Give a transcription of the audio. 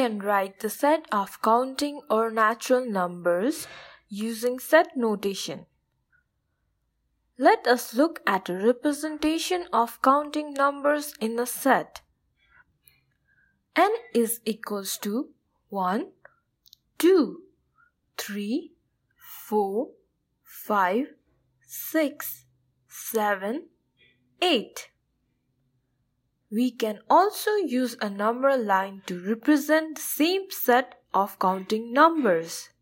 can write the set of counting or natural numbers using set notation. Let us look at a representation of counting numbers in a set. N is equals to 1, 2, 3, 4, 5, 6, 7, 8. We can also use a number line to represent the same set of counting numbers.